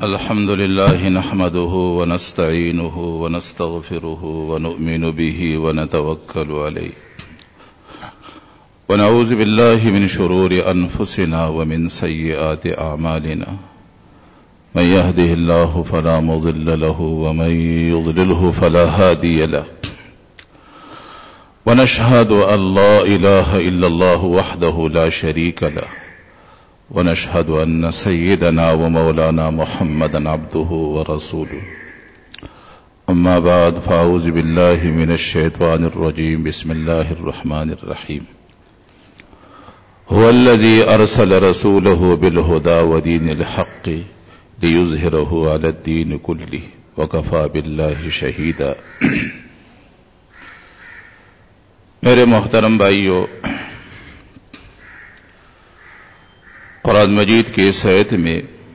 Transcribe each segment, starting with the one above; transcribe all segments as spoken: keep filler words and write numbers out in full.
الحمد لله نحمده ونستعينه ونستغفره ونؤمن به ونتوكل عليه ونعوذ بالله من شرور أنفسنا ومن سيئات أعمالنا من يهده الله فلا مضل له ومن يضلله فلا هادي له ونشهد أن لا إله إلا الله وحده لا شريك له ونشهد أن سيدنا ومولانا محمدا عبده ورسوله أما بعد فأعوذ بالله من الشيطان الرجيم بسم الله الرحمن الرحيم هو الذي أرسل رسوله بالهدى ودين الحق ليظهره على الدين كله وكفى بالله شهيدا. میرے محترم بھائیو، قرآن مجید کے اس آیت میں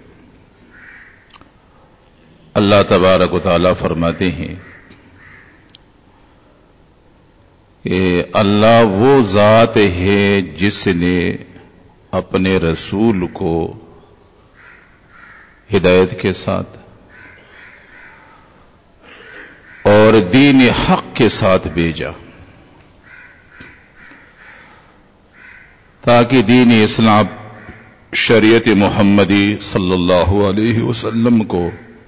اللہ تبارک و تعالی فرماتے ہیں کہ اللہ وہ ذات ہے جس نے اپنے رسول کو ہدایت کے ساتھ اور دین حق کے ساتھ بھیجا تاکہ دین اسلام شریعت محمدی صلی اللہ علیہ وسلم کو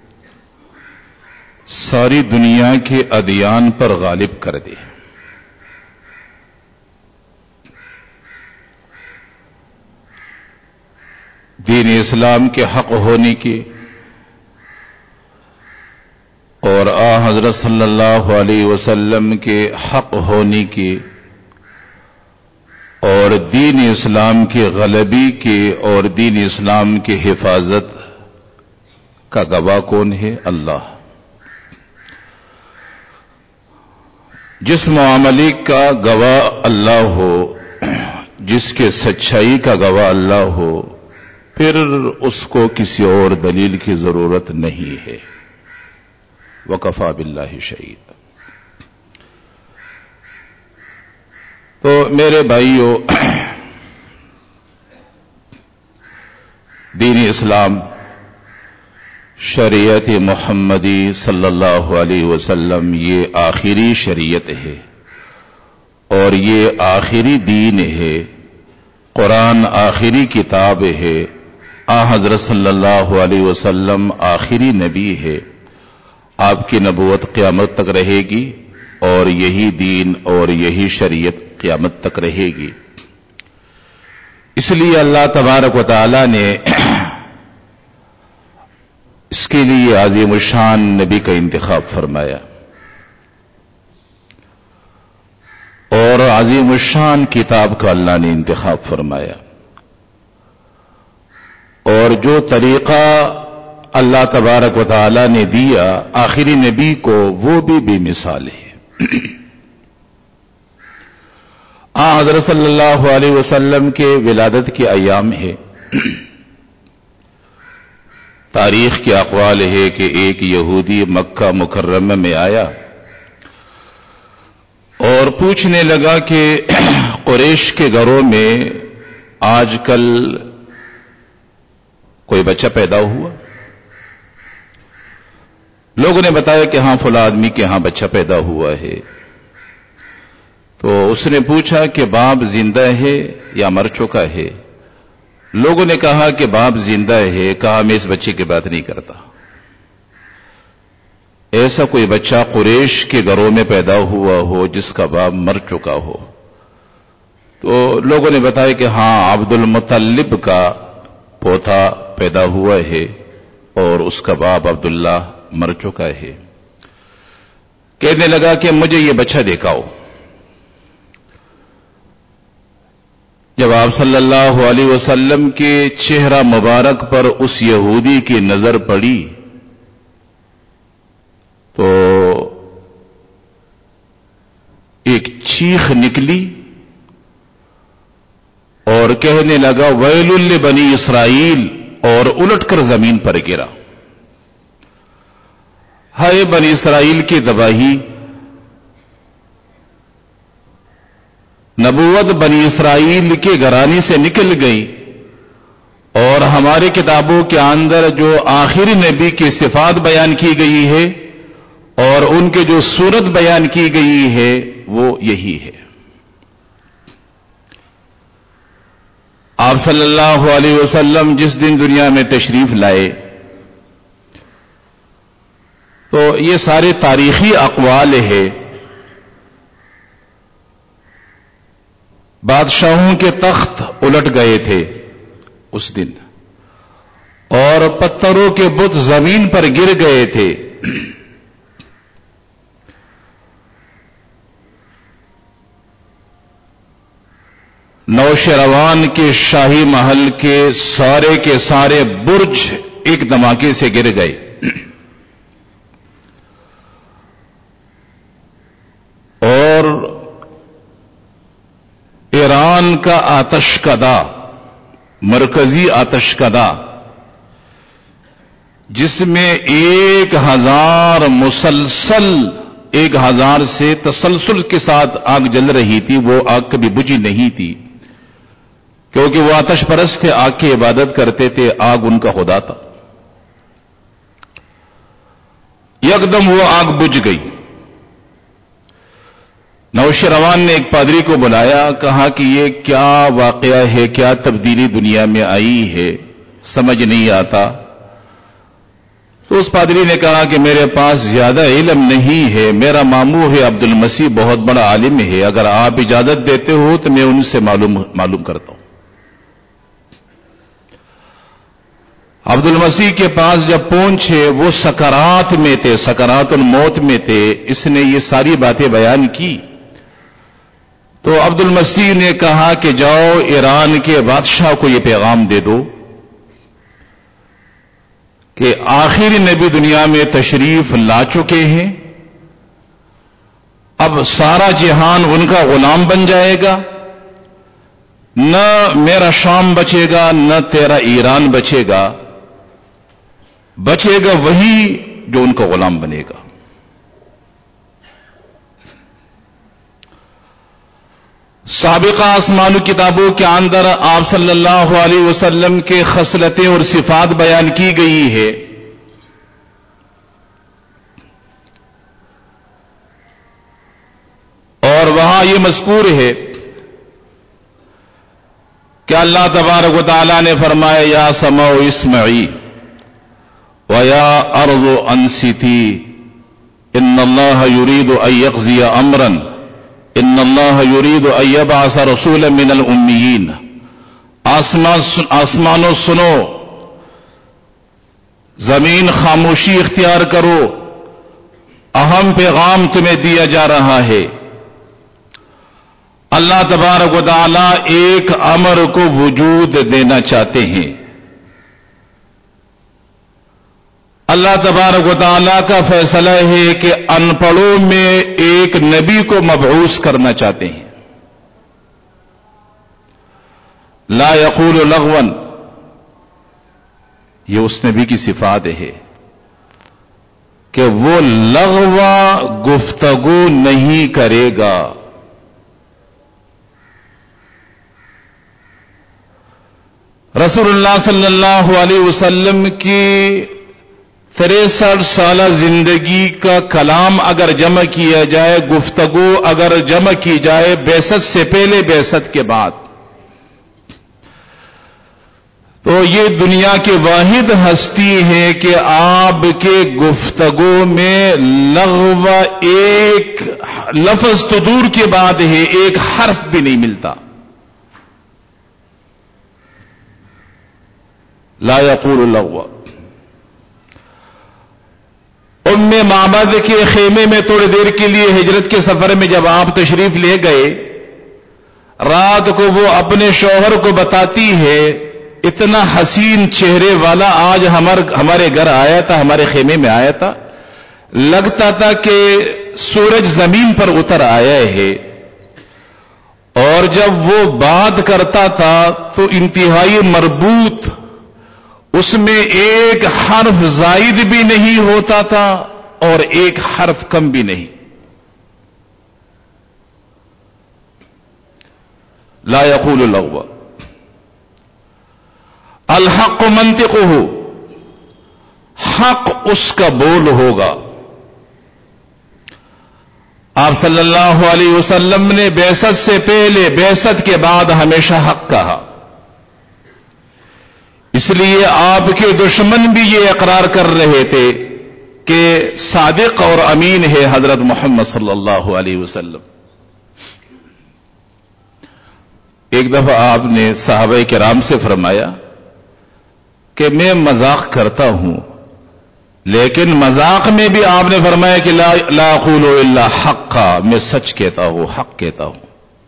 ساری دنیا کے ادیان پر غالب کر دے. دین اسلام کے حق ہونے کی اور آ حضرت صلی اللہ علیہ وسلم کے حق ہونے کی اور دین اسلام کے غلبی کے اور دین اسلام کی حفاظت کا گواہ کون ہے؟ اللہ. جس معاملے کا گواہ اللہ ہو، جس کے سچائی کا گواہ اللہ ہو، پھر اس کو کسی اور دلیل کی ضرورت نہیں ہے. وکفی باللہ شہید. تو میرے بھائیو، دین اسلام شریعت محمدی صلی اللہ علیہ وسلم یہ آخری شریعت ہے اور یہ آخری دین ہے. قرآن آخری کتاب ہے. آ حضرت صلی اللہ علیہ وسلم آخری نبی ہے. آپ کی نبوت قیامت تک رہے گی اور یہی دین اور یہی شریعت قیامت تک رہے گی. اس لیے اللہ تبارک و تعالی نے اس کے لیے عظیم الشان نبی کا انتخاب فرمایا اور عظیم الشان کتاب کا اللہ نے انتخاب فرمایا، اور جو طریقہ اللہ تبارک و تعالی نے دیا آخری نبی کو وہ بھی بے مثال ہے. آ حضرت صلی اللہ علیہ وسلم کے ولادت کے ایام ہے. تاریخ کے اقوال ہے کہ ایک یہودی مکہ مکرمہ میں آیا اور پوچھنے لگا کہ قریش کے گھروں میں آج کل کوئی بچہ پیدا ہوا؟ لوگوں نے بتایا کہ ہاں فلاں آدمی کے ہاں بچہ پیدا ہوا ہے. تو اس نے پوچھا کہ باپ زندہ ہے یا مر چکا ہے؟ لوگوں نے کہا کہ باپ زندہ ہے. کہا میں اس بچے کی بات نہیں کرتا. ایسا کوئی بچہ قریش کے گھروں میں پیدا ہوا ہو جس کا باپ مر چکا ہو؟ تو لوگوں نے بتایا کہ ہاں عبد المطلب کا پوتا پیدا ہوا ہے اور اس کا باپ عبداللہ مر چکا ہے. کہنے لگا کہ مجھے یہ بچہ دکھاؤ. جب آپ صلی اللہ علیہ وسلم کے چہرہ مبارک پر اس یہودی کی نظر پڑی تو ایک چیخ نکلی اور کہنے لگا ویل لبنی اسرائیل، اور الٹ کر زمین پر گرا. ہائے بنی اسرائیل کی تباہی، نبوت بنی اسرائیل کے گھرانے سے نکل گئی اور ہماری کتابوں کے اندر جو آخری نبی کی صفات بیان کی گئی ہے اور ان کے جو صورت بیان کی گئی ہے وہ یہی ہے. آپ صلی اللہ علیہ وسلم جس دن دنیا میں تشریف لائے تو یہ سارے تاریخی اقوال ہے. بادشاہوں کے تخت الٹ گئے تھے اس دن اور پتھروں کے بت زمین پر گر گئے تھے. نوشیروان کے شاہی محل کے سارے کے سارے برج ایک دھماکے سے گر گئے. اور ایران کا آتش کدہ، مرکزی آتش کدہ، جس میں ایک ہزار مسلسل ایک ہزار سے تسلسل کے ساتھ آگ جل رہی تھی، وہ آگ کبھی بجھی نہیں تھی کیونکہ وہ آتش پرست تھے، آگ کی عبادت کرتے تھے، آگ ان کا خدا تھا. یکدم وہ آگ بجھ گئی. نوشیروان نے ایک پادری کو بلایا، کہا کہ یہ کیا واقعہ ہے، کیا تبدیلی دنیا میں آئی ہے، سمجھ نہیں آتا. تو اس پادری نے کہا کہ میرے پاس زیادہ علم نہیں ہے، میرا ماموں ہے عبد المسیح، بہت بڑا عالم ہے، اگر آپ اجازت دیتے ہو تو میں ان سے معلوم معلوم کرتا ہوں. عبد المسیح کے پاس جب پہنچے وہ سکرات میں تھے، سکرات الموت میں تھے. اس نے یہ ساری باتیں بیان کی تو عبد المسیح نے کہا کہ جاؤ ایران کے بادشاہ کو یہ پیغام دے دو کہ آخری نبی دنیا میں تشریف لا چکے ہیں، اب سارا جہان ان کا غلام بن جائے گا، نہ میرا شام بچے گا نہ تیرا ایران بچے گا، بچے گا وہی جو ان کا غلام بنے گا. سابقہ آسمانی کتابوں کے اندر آپ صلی اللہ علیہ وسلم کے خصلتیں اور صفات بیان کی گئی ہے. اور وہاں یہ مذکور ہے کہ اللہ تبارک و تعالی نے فرمایا یا سماء اسمعی ویا ارض انصتی ان اللہ یرید ان یقضی امرا ان اللہ یرید ان یبعث رسولا من الامیین. آسمانوں سنو، زمین خاموشی اختیار کرو، اہم پیغام تمہیں دیا جا رہا ہے. اللہ تبارک و تعالی ایک امر کو وجود دینا چاہتے ہیں. اللہ تبارک و تعالی کا فیصلہ ہے کہ ان پڑھوں میں ایک نبی کو مبعوث کرنا چاہتے ہیں. لا یقول لغوا، یہ اس نبی کی صفات ہے کہ وہ لغوا گفتگو نہیں کرے گا. رسول اللہ صلی اللہ علیہ وسلم کی تریسٹھ سالہ زندگی کا کلام اگر جمع کیا جائے، گفتگو اگر جمع کی جائے بعثت سے پہلے بعثت کے بعد، تو یہ دنیا کی واحد ہستی ہے کہ آپ کے گفتگو میں لغو ایک لفظ تو دور کی بات ہے، ایک حرف بھی نہیں ملتا. لا یقول لغوا. ام معبد کے خیمے میں تھوڑی دیر کے لیے ہجرت کے سفر میں جب آپ تشریف لے گئے، رات کو وہ اپنے شوہر کو بتاتی ہے اتنا حسین چہرے والا آج ہمارے گھر آیا تھا، ہمارے خیمے میں آیا تھا، لگتا تھا کہ سورج زمین پر اتر آیا ہے. اور جب وہ بات کرتا تھا تو انتہائی مربوط، اس میں ایک حرف زائد بھی نہیں ہوتا تھا اور ایک حرف کم بھی نہیں. لا یقول لغوا. الحق منطقہ، حق اس کا بول ہوگا. آپ صلی اللہ علیہ وسلم نے بعثت سے پہلے بعثت کے بعد ہمیشہ حق کہا. اس لیے آپ کے دشمن بھی یہ اقرار کر رہے تھے کہ صادق اور امین ہے حضرت محمد صلی اللہ علیہ وسلم. ایک دفعہ آپ نے صحابہ کرام سے فرمایا کہ میں مذاق کرتا ہوں، لیکن مذاق میں بھی آپ نے فرمایا کہ لا لا اقول الا حقا، میں سچ کہتا ہوں، حق کہتا ہوں.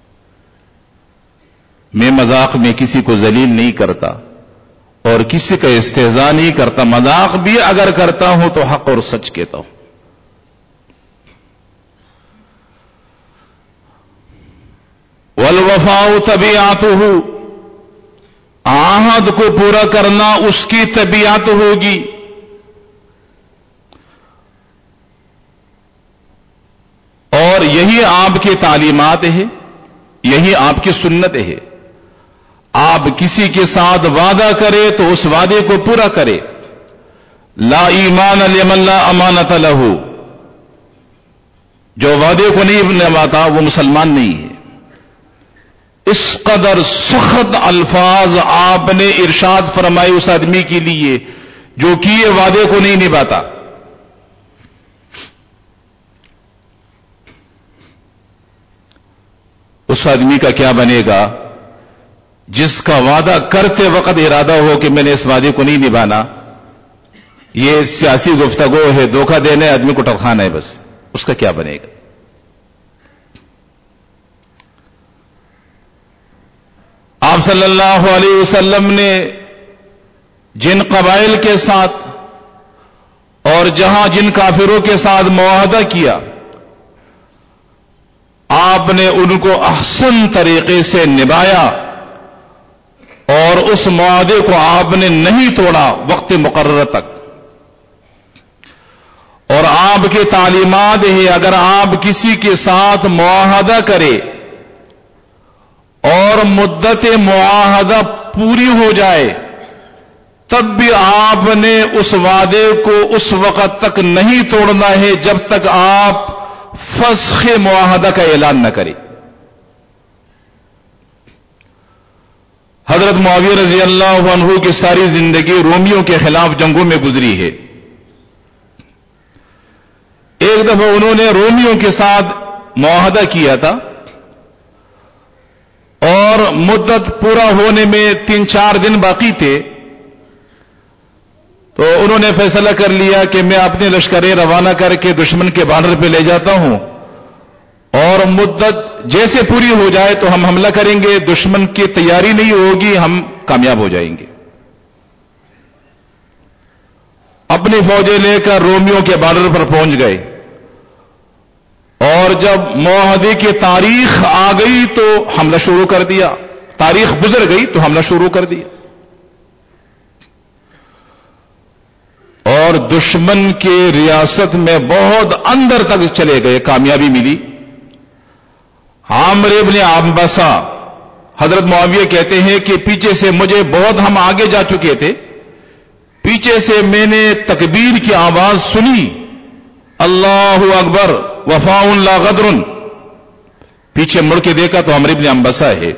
میں مذاق میں کسی کو ذلیل نہیں کرتا اور کسی کا استہزاء نہیں کرتا. مذاق بھی اگر کرتا ہوں تو حق اور سچ کہتا ہوں. والوفاء طبیعتہ، عہد کو پورا کرنا اس کی طبیعت ہوگی. اور یہی آپ کی تعلیمات ہے، یہی آپ کی سنت ہے. آپ کسی کے ساتھ وعدہ کرے تو اس وعدے کو پورا کرے. لا ایمان لمن لا امانت لہ، جو وعدے کو نہیں نبھاتا وہ مسلمان نہیں ہے. اس قدر سخت الفاظ آپ نے ارشاد فرمائے اس آدمی کے لیے جو کیے وعدے کو نہیں نبھاتا. اس آدمی کا کیا بنے گا جس کا وعدہ کرتے وقت ارادہ ہو کہ میں نے اس وعدے کو نہیں نبھانا؟ یہ سیاسی گفتگو ہے، دھوکہ دینے آدمی کو ٹرکھانا ہے، بس. اس کا کیا بنے گا؟ آپ صلی اللہ علیہ وسلم نے جن قبائل کے ساتھ اور جہاں جن کافروں کے ساتھ معاہدہ کیا، آپ نے ان کو احسن طریقے سے نبھایا اور اس معاہدے کو آپ نے نہیں توڑا وقت مقررہ تک. اور آپ کی تعلیمات ہے اگر آپ کسی کے ساتھ معاہدہ کرے اور مدت معاہدہ پوری ہو جائے تب بھی آپ نے اس وعدے کو اس وقت تک نہیں توڑنا ہے جب تک آپ فسخ معاہدہ کا اعلان نہ کریں. حضرت معاویہ رضی اللہ عنہ کی ساری زندگی رومیوں کے خلاف جنگوں میں گزری ہے. ایک دفعہ انہوں نے رومیوں کے ساتھ معاہدہ کیا تھا اور مدت پورا ہونے میں تین چار دن باقی تھے، تو انہوں نے فیصلہ کر لیا کہ میں اپنے لشکریں روانہ کر کے دشمن کے بارڈر پہ لے جاتا ہوں اور مدت جیسے پوری ہو جائے تو ہم حملہ کریں گے. دشمن کی تیاری نہیں ہوگی، ہم کامیاب ہو جائیں گے. اپنی فوجیں لے کر رومیوں کے بارڈر پر پہنچ گئے اور جب معاہدے کی تاریخ آ گئی تو حملہ شروع کر دیا. تاریخ گزر گئی تو حملہ شروع کر دیا اور دشمن کے ریاست میں بہت اندر تک چلے گئے. کامیابی ملی. عامر ابن عنبسہ حضرت معاویہ کہتے ہیں کہ پیچھے سے مجھے بہت ہم آگے جا چکے تھے، پیچھے سے میں نے تکبیر کی آواز سنی، اللہ اکبر وفاء لا غدر. پیچھے مڑ کے دیکھا تو عامر ابن عنبسہ ہے.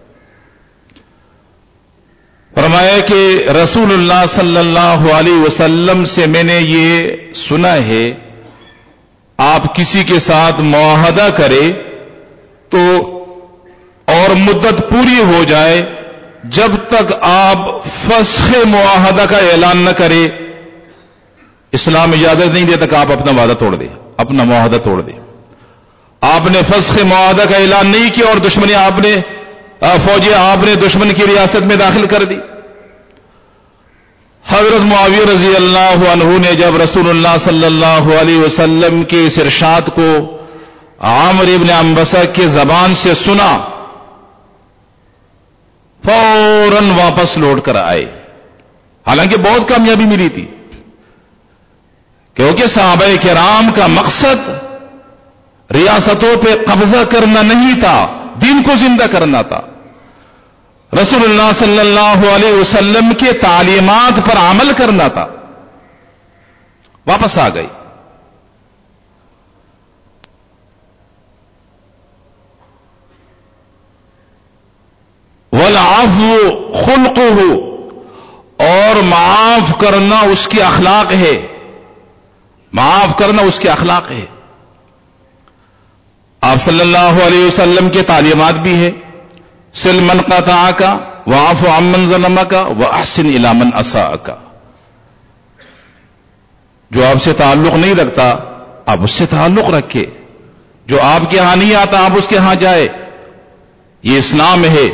فرمایا کہ رسول اللہ صلی اللہ علیہ وسلم سے میں نے یہ سنا ہے آپ کسی کے ساتھ معاہدہ کرے تو اور مدت پوری ہو جائے جب تک آپ فسخ معاہدہ کا اعلان نہ کرے اسلام اجازت نہیں دیتا کہ آپ اپنا وعدہ توڑ دیں، اپنا معاہدہ توڑ دیں. آپ نے فسخ معاہدہ کا اعلان نہیں کیا اور دشمنی آپ نے فوجیں آپ نے دشمن کی ریاست میں داخل کر دی. حضرت معاویہ رضی اللہ عنہ نے جب رسول اللہ صلی اللہ علیہ وسلم کے اس ارشاد کو عامر ابن عنبسہ کی زبان سے سنا فوراً واپس لوٹ کر آئے. حالانکہ بہت کامیابی ملی تھی کیونکہ صحابہ کرام کا مقصد ریاستوں پہ قبضہ کرنا نہیں تھا، دین کو زندہ کرنا تھا. رسول اللہ صلی اللہ علیہ وسلم کے تعلیمات پر عمل کرنا تھا. واپس آ گئی. والعفو خلقہ، اور معاف کرنا اس کی اخلاق ہے. معاف کرنا اس کے اخلاق ہے. آپ صلی اللہ علیہ وسلم کے تعلیمات بھی ہے، سل من قطعک واعف عمن ظلمک واحسن الی من اساءک. جو آپ سے تعلق نہیں رکھتا آپ اس سے تعلق رکھے، جو آپ کے ہاں نہیں آتا آپ اس کے ہاں جائے. یہ اسلام ہے.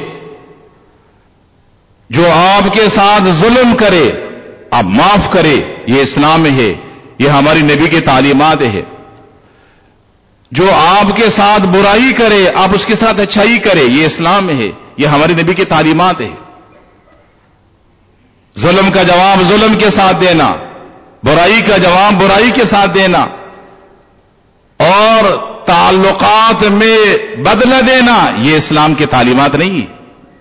جو آپ کے ساتھ ظلم کرے آپ معاف کرے، یہ اسلام ہے. یہ ہماری نبی کی تعلیمات ہے. جو آپ کے ساتھ برائی کرے آپ اس کے ساتھ اچھائی کرے، یہ اسلام ہے. یہ ہماری نبی کی تعلیمات ہے. ظلم کا جواب ظلم کے ساتھ دینا، برائی کا جواب برائی کے ساتھ دینا، اور تعلقات میں بدلہ دینا، یہ اسلام کی تعلیمات نہیں ہے.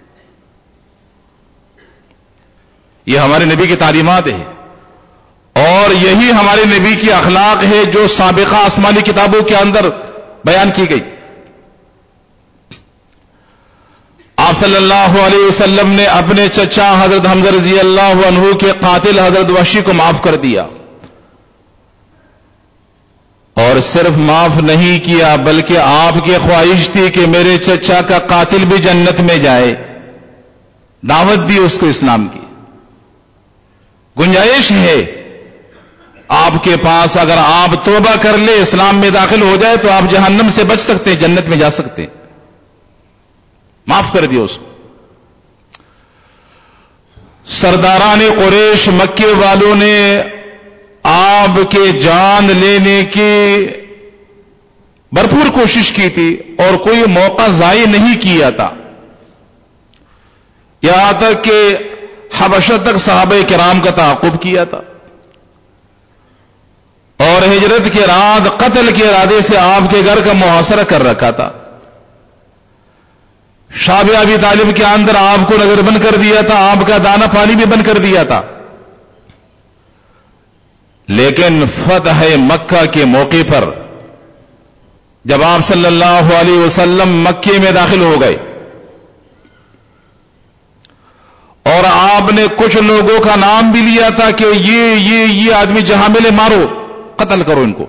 یہ ہمارے نبی کی تعلیمات ہے، اور یہی ہمارے نبی کی اخلاق ہے جو سابقہ آسمانی کتابوں کے اندر بیان کی گئی. آپ صلی اللہ علیہ وسلم نے اپنے چچا حضرت حمزہ رضی اللہ عنہ کے قاتل حضرت وحشی کو معاف کر دیا، اور صرف معاف نہیں کیا بلکہ آپ کی خواہش تھی کہ میرے چچا کا قاتل بھی جنت میں جائے. دعوت دی اس کو اسلام کی. گنجائش ہے آپ کے پاس، اگر آپ توبہ کر لے اسلام میں داخل ہو جائے تو آپ جہنم سے بچ سکتے ہیں، جنت میں جا سکتے ہیں. معاف کر دیا اس کو. سرداران قریش مکے والوں نے آپ کے جان لینے کی بھرپور کوشش کی تھی اور کوئی موقع ضائع نہیں کیا تھا. یہاں تک کہ حبشہ تک صحابہ کرام کا تعاقب کیا تھا، اور ہجرت کے رات قتل کے ارادے سے آپ کے گھر کا محاصرہ کر رکھا تھا. شاب ابی طالب کے اندر آپ کو نظر بند کر دیا تھا، آپ کا دانا پانی بھی بند کر دیا تھا. لیکن فتح مکہ کے موقع پر جب آپ صلی اللہ علیہ وسلم مکے میں داخل ہو گئے اور آپ نے کچھ لوگوں کا نام بھی لیا تھا کہ یہ یہ یہ آدمی جہاں ملے مارو، قتل کرو ان کو.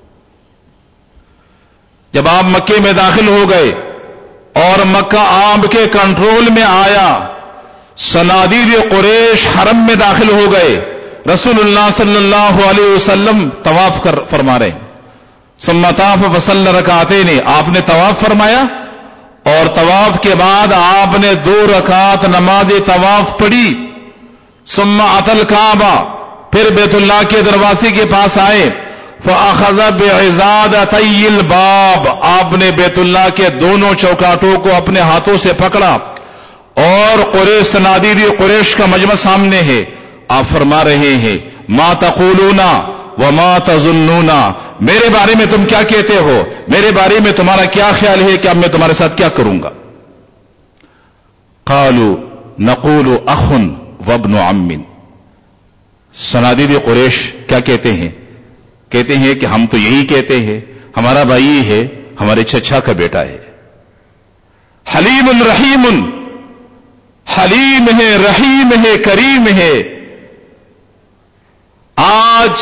جب آپ مکے میں داخل ہو گئے اور مکہ آپ کے کنٹرول میں آیا، صنادید قریش حرم میں داخل ہو گئے. رسول اللہ صلی اللہ علیہ وسلم طواف کر فرما رہے ہیں. ثم طاف فصلی رکعتین، آپ نے طواف فرمایا اور طواف کے بعد آپ نے دو رکعت نماز طواف پڑھی. ثم اتى الکعبہ، پھر بیت اللہ کے دروازے کے پاس آئے. فاخذ بعضادتی الباب، آپ نے بیت اللہ کے دونوں چوکاٹوں کو اپنے ہاتھوں سے پکڑا، اور قریش صنادید قریش کا مجمع سامنے ہے. آپ فرما رہے ہیں ما تقولون وما تظنون، میرے بارے میں تم کیا کہتے ہو، میرے بارے میں تمہارا کیا خیال ہے کہ اب میں تمہارے ساتھ کیا کروں گا. قالوا نقول اخ وابن عم، صنادید قریش کیا کہتے ہیں؟ کہتے ہیں کہ ہم تو یہی کہتے ہیں، ہمارا بھائی ہے، ہمارے چچا کا بیٹا ہے. حلیم رحیم، حلیم ہے، رحیم ہے، کریم ہے. آج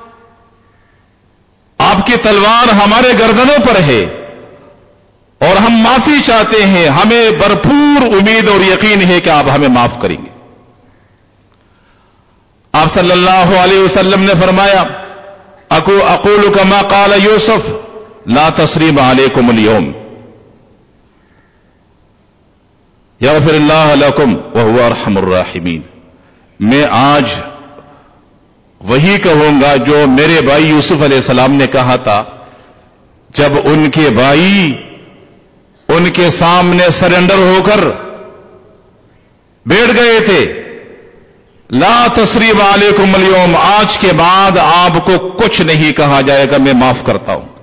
آپ کی تلوار ہمارے گردنوں پر ہے اور ہم معافی چاہتے ہیں، ہمیں بھرپور امید اور یقین ہے کہ آپ ہمیں معاف کریں گے. آپ صلی اللہ علیہ وسلم نے فرمایا اقول کما قال یوسف لا تثریب علیکم اليوم یغفر اللہ لکم وهو ارحم الراحمین. میں آج وہی کہوں گا جو میرے بھائی یوسف علیہ السلام نے کہا تھا جب ان کے بھائی ان کے سامنے سرنڈر ہو کر بیٹھ گئے تھے. لا تثریب علیکم اليوم، آج کے بعد آپ کو کچھ نہیں کہا جائے گا، میں معاف کرتا ہوں.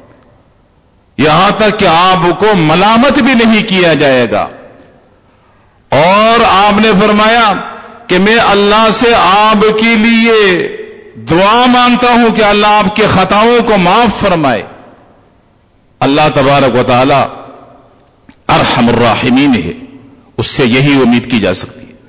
یہاں تک کہ آپ کو ملامت بھی نہیں کیا جائے گا، اور اور آپ نے فرمایا کہ میں اللہ سے آپ کے لیے دعا مانگتا ہوں کہ اللہ آپ کے خطاؤں کو معاف فرمائے. اللہ تبارک و تعالی ارحم الراحمین ہے، اس سے یہی امید کی جا سکتی ہے.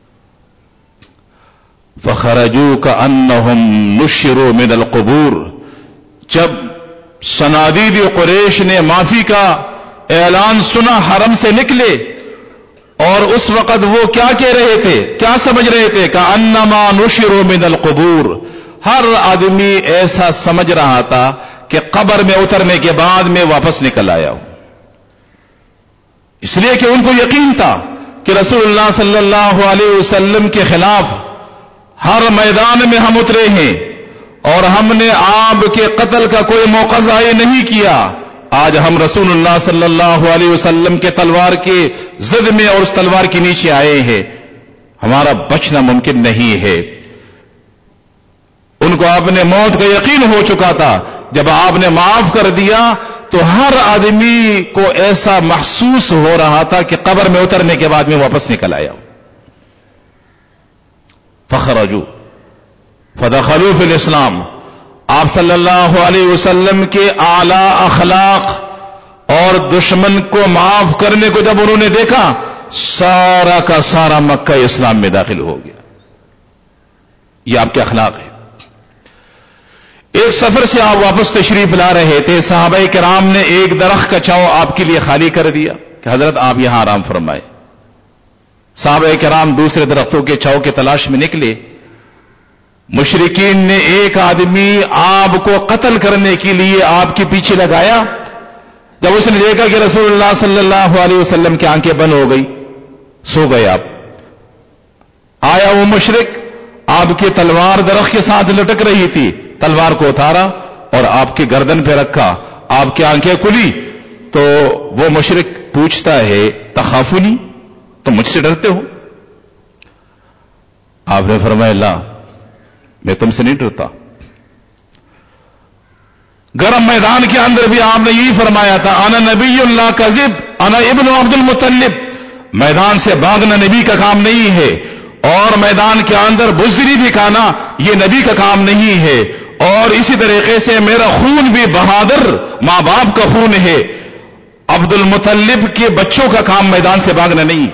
فخرجوا كأنهم نشروا من القبور، جب صنادید قریش نے معافی کا اعلان سنا حرم سے نکلے، اور اس وقت وہ کیا کہہ رہے تھے، کیا سمجھ رہے تھے؟ كأنما نشروا من القبور، ہر آدمی ایسا سمجھ رہا تھا کہ قبر میں اترنے کے بعد میں واپس نکل آیا ہوں. اس لیے کہ ان کو یقین تھا کہ رسول اللہ صلی اللہ علیہ وسلم کے خلاف ہر میدان میں ہم اترے ہیں اور ہم نے آپ کے قتل کا کوئی موقع ضائع نہیں کیا. آج ہم رسول اللہ صلی اللہ علیہ وسلم کے تلوار کے زد میں اور اس تلوار کے نیچے آئے ہیں، ہمارا بچنا ممکن نہیں ہے. ان کو آپ نے موت کا یقین ہو چکا تھا. جب آپ نے معاف کر دیا تو ہر آدمی کو ایسا محسوس ہو رہا تھا کہ قبر میں اترنے کے بعد میں واپس نکل آیا. فخرجوا فدخلوا فی الاسلام، آپ صلی اللہ علیہ وسلم کے اعلی اخلاق اور دشمن کو معاف کرنے کو جب انہوں نے دیکھا، سارا کا سارا مکہ اسلام میں داخل ہو گیا. یہ آپ کے اخلاق ہے. ایک سفر سے آپ واپس تشریف لا رہے تھے، صحابہ کرام نے ایک درخت کا چھاؤں آپ کے لیے خالی کر دیا کہ حضرت آپ یہاں آرام فرمائے. صحابہ کرام دوسرے درختوں کے چھاؤں کی تلاش میں نکلے. مشرکین نے ایک آدمی آپ کو قتل کرنے کے لیے آپ کے پیچھے لگایا. جب اس نے دیکھا کہ رسول اللہ صلی اللہ علیہ وسلم کی آنکھیں بند ہو گئی، سو گئے آپ. آیا وہ مشرک، آپ کی تلوار درخت کے ساتھ لٹک رہی تھی، تلوار کو اتارا اور آپ کی گردن پہ رکھا. آپ کی آنکھیں کھلی تو وہ مشرک پوچھتا ہے تخافونی، تم مجھ سے ڈرتے ہو؟ آپ نے فرمایا لا، میں تم سے نہیں ڈرتا. گرم میدان کے اندر بھی آپ نے یہی فرمایا تھا، انا نبی لا کذب انا ابن عبد المطلب. میدان سے بھاگنا نبی کا کام نہیں ہے، اور میدان کے اندر بزدلی دکھانا یہ نبی کا کام نہیں ہے. اور اسی طریقے سے میرا خون بھی بہادر ماں باپ کا خون ہے. عبد المطلب کے بچوں کا کام میدان سے بھاگنا نہیں.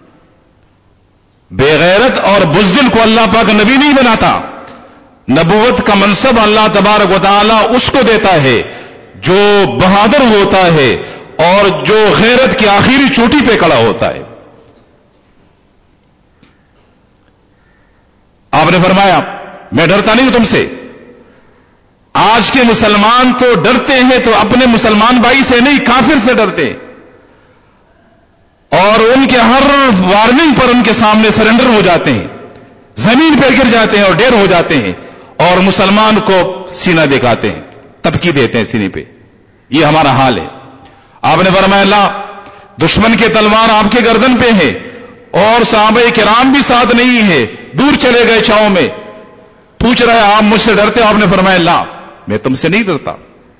بے غیرت اور بزدل کو اللہ پاک نبی نہیں بناتا. نبوت کا منصب اللہ تبارک و تعالی اس کو دیتا ہے جو بہادر ہوتا ہے اور جو غیرت کی آخری چوٹی پہ کھڑا ہوتا ہے. آپ نے فرمایا میں ڈرتا نہیں ہوں تم سے. آج کے مسلمان تو ڈرتے ہیں تو اپنے مسلمان بھائی سے نہیں، کافر سے ڈرتے ہیں، اور ان کے ہر وارننگ پر ان کے سامنے سرنڈر ہو جاتے ہیں، زمین پہ گر جاتے ہیں اور ڈیر ہو جاتے ہیں، اور مسلمان کو سینہ دکھاتے ہیں، تبکی دیتے ہیں سینے پہ. یہ ہمارا حال ہے. آپ نے فرمایا اللہ، دشمن کے تلوار آپ کے گردن پہ ہے اور صحابہ کرام بھی ساتھ نہیں ہے، دور چلے گئے چھاؤں میں. پوچھ رہے آپ مجھ سے ڈرتے ہو؟ آپ نے فرمایا اللہ، میں تم سے نہیں ڈرتا.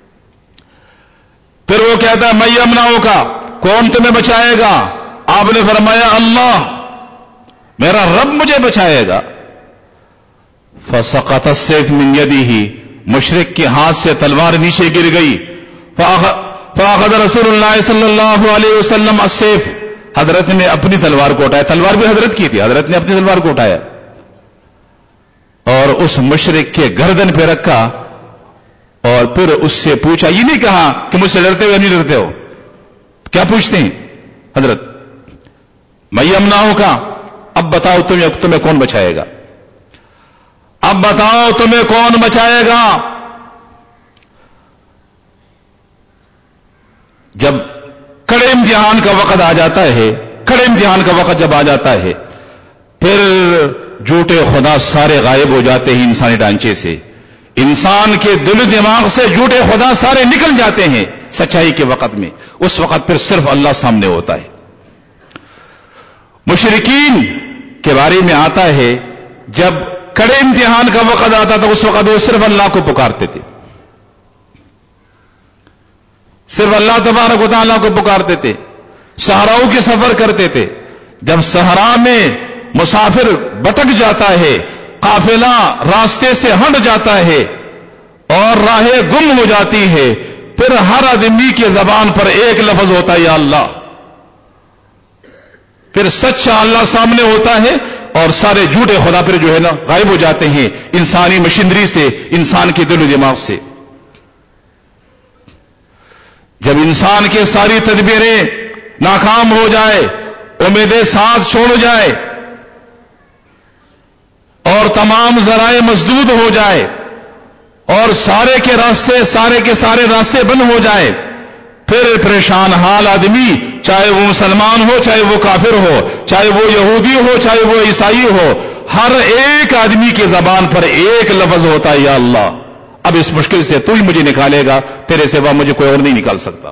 پھر وہ کہتا ہے میں یمنعو کا، کون تمہیں بچائے گا؟ آپ نے فرمایا اللہ، میرا رب مجھے بچائے گا. فسقط السيف من يده، مشرک کے ہاتھ سے تلوار نیچے گر گئی. فاخذ رسول اللہ صلی اللہ علیہ وسلم السيف، حضرت نے اپنی تلوار کو اٹھایا. تلوار بھی حضرت کی تھی، حضرت نے اپنی تلوار کو اٹھایا اور اس مشرک کے گردن پہ رکھا، اور پھر اس سے پوچھا. یہ نہیں کہا کہ مجھ سے ڈرتے ہو یا نہیں ڈرتے ہو. کیا پوچھتے ہیں حضرت؟ میں یمنعو کا، اب بتاؤ تمہیں تمہیں کون بچائے گا؟ اب بتاؤ تمہیں کون بچائے گا؟ جب کڑے امتحان کا وقت آ جاتا ہے، کڑے امتحان کا وقت جب آ جاتا ہے، پھر جھوٹے خدا سارے غائب ہو جاتے ہیں انسانی ڈھانچے سے. انسان کے دل و دماغ سے جھوٹے خدا سارے نکل جاتے ہیں سچائی کے وقت میں. اس وقت پھر صرف اللہ سامنے ہوتا ہے. مشرکین کے بارے میں آتا ہے جب کڑے امتحان کا وقت آتا تھا اس وقت وہ صرف اللہ کو پکارتے تھے، صرف اللہ تبارک و تعالیٰ کو پکارتے تھے. صحراؤں کے سفر کرتے تھے، جب صحرا میں مسافر بٹک جاتا ہے، قافلہ راستے سے ہٹ جاتا ہے اور راہیں گم ہو جاتی ہے، پھر ہر آدمی کی زبان پر ایک لفظ ہوتا ہے یا اللہ. پھر سچا اللہ سامنے ہوتا ہے اور سارے جھوٹے خدا پھر جو ہے نا غائب ہو جاتے ہیں انسانی مشینری سے، انسان کے دل و دماغ سے. جب انسان کے ساری تدبیریں ناکام ہو جائے، امیدیں ساتھ چھوڑ جائے اور تمام ذرائع مسدود ہو جائے اور سارے کے راستے سارے کے سارے راستے بند ہو جائے، پھر پریشان حال آدمی، چاہے وہ مسلمان ہو، چاہے وہ کافر ہو، چاہے وہ یہودی ہو، چاہے وہ عیسائی ہو، ہر ایک آدمی کی زبان پر ایک لفظ ہوتا ہے یا اللہ. اب اس مشکل سے تو ہی مجھے نکالے گا، تیرے سوا مجھے کوئی اور نہیں نکال سکتا.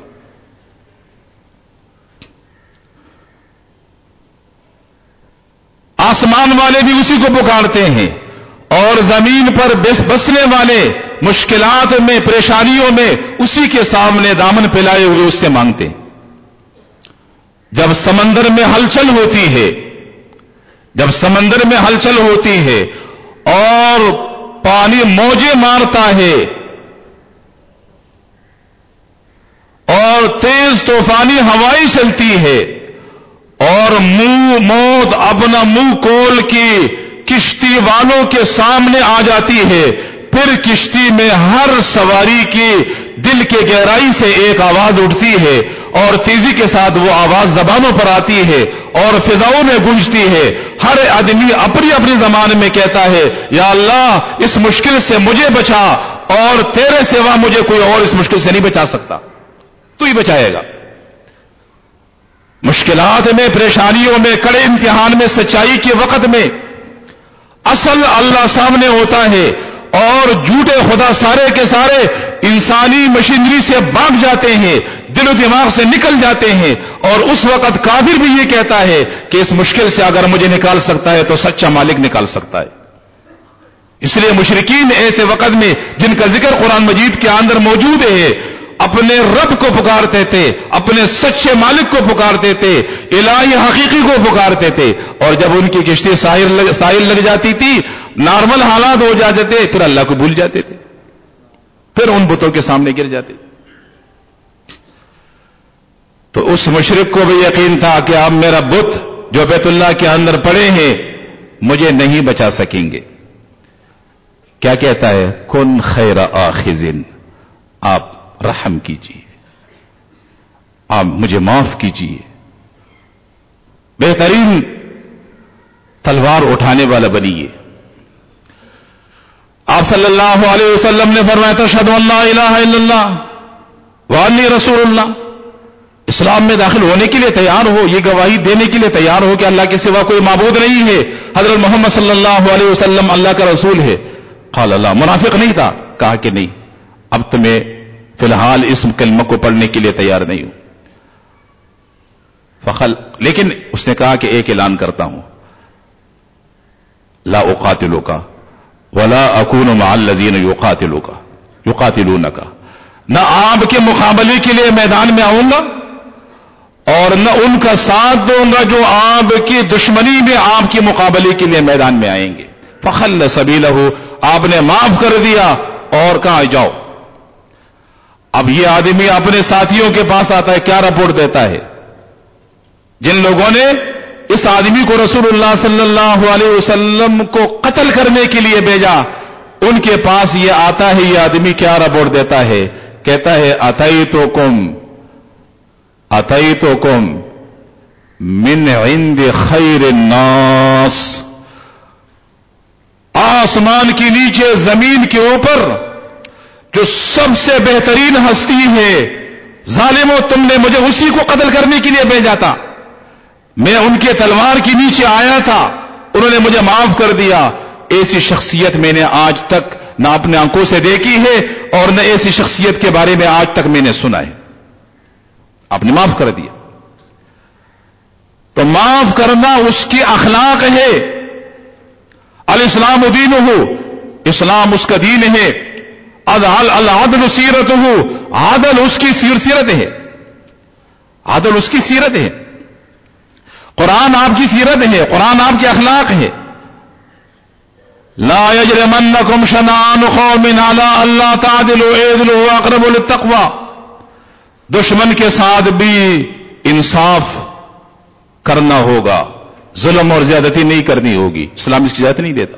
آسمان والے بھی اسی کو پکارتے ہیں اور زمین پر بسنے والے مشکلات میں، پریشانیوں میں اسی کے سامنے دامن پھیلائے ہوئے اس سے مانگتے ہیں. جب سمندر میں ہلچل ہوتی ہے جب سمندر میں ہلچل ہوتی ہے اور پانی موجیں مارتا ہے اور تیز طوفانی ہوائیں چلتی ہے اور منہ موت اپنا منہ کھول کی کشتی والوں کے سامنے آ جاتی ہے، پھر کشتی میں ہر سواری کی دل کے گہرائی سے ایک آواز اٹھتی ہے اور تیزی کے ساتھ وہ آواز زبانوں پر آتی ہے اور فضاؤں میں گونجتی ہے. ہر آدمی اپنی اپنی زبان میں کہتا ہے یا اللہ اس مشکل سے مجھے بچا، اور تیرے سوا مجھے کوئی اور اس مشکل سے نہیں بچا سکتا، تو ہی بچائے گا. مشکلات میں، پریشانیوں میں، کڑے امتحان میں، سچائی کے وقت میں اصل اللہ سامنے ہوتا ہے اور جھوٹے خدا سارے کے سارے انسانی مشینری سے بھاگ جاتے ہیں، دل و دماغ سے نکل جاتے ہیں. اور اس وقت کافر بھی یہ کہتا ہے کہ اس مشکل سے اگر مجھے نکال سکتا ہے تو سچا مالک نکال سکتا ہے. اس لیے مشرکین ایسے وقت میں جن کا ذکر قرآن مجید کے اندر موجود ہے، اپنے رب کو پکارتے تھے، اپنے سچے مالک کو پکارتے تھے، الہی حقیقی کو پکارتے تھے، اور جب ان کی کشتی ساحل لگ جاتی تھی، نارمل حالات ہو جاتے تھے، پھر اللہ کو بھول جاتے تھے، پھر ان بتوں کے سامنے گر جاتے تھے. تو اس مشرک کو بھی یقین تھا کہ اب میرا بت جو بیت اللہ کے اندر پڑے ہیں مجھے نہیں بچا سکیں گے. کیا کہتا ہے؟ کن خیر آخذن، آپ رحم کیجیے، آپ مجھے معاف کیجیے، بہترین تلوار اٹھانے والا بنیے. آپ صلی اللہ علیہ وسلم نے فرمایا تھا اشہد ان لا الہ الا اللہ وانی رسول اللہ. اسلام میں داخل ہونے کے لیے تیار ہو، یہ گواہی دینے کے لیے تیار ہو کہ اللہ کے سوا کوئی معبود نہیں ہے، حضرت محمد صلی اللہ علیہ وسلم اللہ کا رسول ہے. قال اللہ، منافق نہیں تھا، کہا کہ نہیں، اب تمہیں فی الحال اس کلمہ کو پڑھنے کے لیے تیار نہیں ہوں. فخل لیکن اس نے کہا کہ ایک اعلان کرتا ہوں، لا اقاتلوک ولا اکون مع الذین یقاتلوک یقاتلونک، نہ آپ کے مقابلے کے لیے میدان میں آؤں گا اور نہ ان کا ساتھ دوں گا جو آپ کی دشمنی میں آپ کے مقابلے کے لیے میدان میں آئیں گے. فخل سبیلہ، آپ نے معاف کر دیا اور کہا جاؤ. اب یہ آدمی اپنے ساتھیوں کے پاس آتا ہے، کیا رپورٹ دیتا ہے؟ جن لوگوں نے اس آدمی کو رسول اللہ صلی اللہ علیہ وسلم کو قتل کرنے کے لیے بھیجا، ان کے پاس یہ آتا ہے. یہ آدمی کیا رپورٹ دیتا ہے؟ کہتا ہے اتیتکم اتیتکم من عند خیر الناس، آسمان کے نیچے زمین کے اوپر جو سب سے بہترین ہستی ہے، ظالموں تم نے مجھے اسی کو قتل کرنے کے لیے بھیجا تھا. میں ان کے تلوار کے نیچے آیا تھا، انہوں نے مجھے معاف کر دیا. ایسی شخصیت میں نے آج تک نہ اپنے آنکھوں سے دیکھی ہے اور نہ ایسی شخصیت کے بارے میں آج تک میں نے سنا ہے. آپ نے معاف کر دیا. تو معاف کرنا اس کی اخلاق ہے. الاسلام دینہ، اسلام اس کا دین ہے. العدل سیرتہ، عدل اس کی سیرت ہے، عدل اس کی سیرت ہے. قرآن آپ کی سیرت ہے، قرآن آپ کے اخلاق ہے. لا یجرمنکم شنآن قوم علی الا تعدلوا اعدلوا هو اقرب للتقوی. دشمن کے ساتھ بھی انصاف کرنا ہوگا، ظلم اور زیادتی نہیں کرنی ہوگی. اسلام اس کی اجازت نہیں دیتا.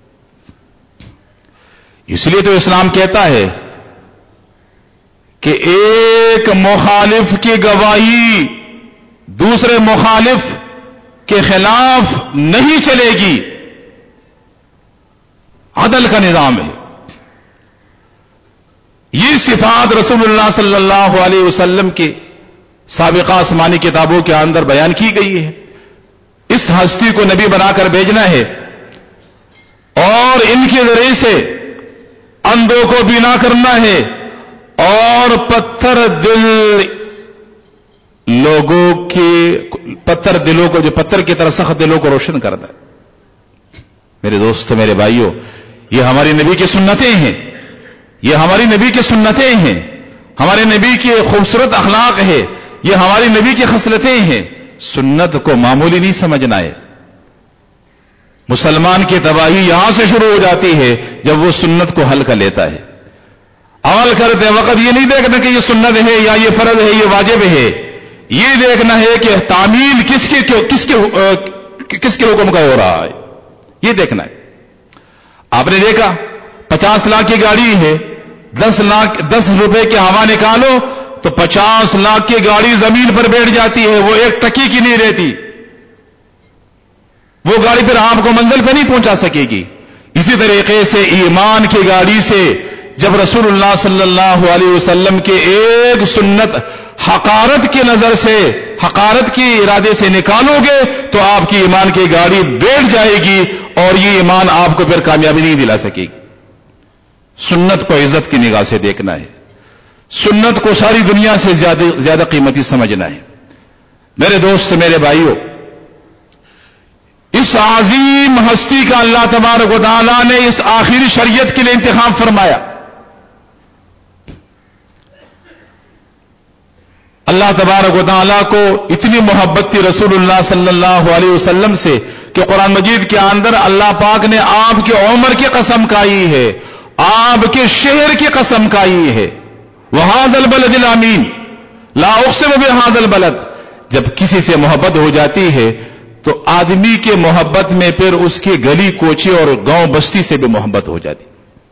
اس لیے تو اسلام کہتا ہے کہ ایک مخالف کی گواہی دوسرے مخالف کے خلاف نہیں چلے گی. عدل کا نظام ہے. یہ صفات رسول اللہ صلی اللہ علیہ وسلم کے سابقہ آسمانی کتابوں کے اندر بیان کی گئی ہے. اس ہستی کو نبی بنا کر بھیجنا ہے اور ان کے ذریعے سے اندھوں کو بینا کرنا ہے اور پتھر دل لوگوں کے پتھر دلوں کو جو پتھر کی طرح سخت دلوں کو روشن کرنا ہے. میرے دوستو، میرے بھائیوں، یہ ہماری نبی کی سنتیں ہیں، یہ ہماری نبی کی سنتیں ہیں، ہمارے نبی کے خوبصورت اخلاق ہے، یہ ہماری نبی کی خصلتیں ہیں. سنت کو معمولی نہیں سمجھنا ہے. مسلمان کی تباہی یہاں سے شروع ہو جاتی ہے جب وہ سنت کو ہلکا لیتا ہے. عمل کرتے وقت یہ نہیں دیکھنا کہ یہ سنت ہے یا یہ فرض ہے، یہ واجب ہے. یہ دیکھنا ہے کہ تعمیل کس کے کس کے کس کے حکم کا ہو رہا ہے، یہ دیکھنا ہے. آپ نے دیکھا پچاس لاکھ کی گاڑی ہے، دس لاکھ دس روپے کی ہوا نکالو تو پچاس لاکھ کی گاڑی زمین پر بیٹھ جاتی ہے، وہ ایک ٹکی کی نہیں رہتی. وہ گاڑی پھر آپ کو منزل پہ نہیں پہنچا سکے گی. اسی طریقے سے ایمان کی گاڑی سے جب رسول اللہ صلی اللہ علیہ وسلم کے ایک سنت حقارت کی نظر سے، حقارت کے ارادے سے نکالو گے تو آپ کی ایمان کی گاڑی بیٹھ جائے گی اور یہ ایمان آپ کو پھر کامیابی نہیں دلا سکے گی. سنت کو عزت کی نگاہ سے دیکھنا ہے، سنت کو ساری دنیا سے زیادہ زیادہ قیمتی سمجھنا ہے. میرے دوست، میرے بھائیوں، اس عظیم ہستی کا اللہ تبارک و تعالیٰ نے اس آخری شریعت کے لیے انتخاب فرمایا. اللہ تبارک و تعالیٰ کو اتنی محبت تھی رسول اللہ صلی اللہ علیہ وسلم سے کہ قرآن مجید کے اندر اللہ پاک نے آپ کی عمر کی قسم کھائی ہے، آپ کے شہر کی قسم کھائی ہے. وَهَذَا الْبَلَدِ الْأَمِينِ لَا أُقْسِمُ بِهَذَا الْبَلَدِ. جب کسی سے محبت ہو جاتی ہے تو آدمی کے محبت میں پھر اس کی گلی کوچے اور گاؤں بستی سے بھی محبت ہو جاتی.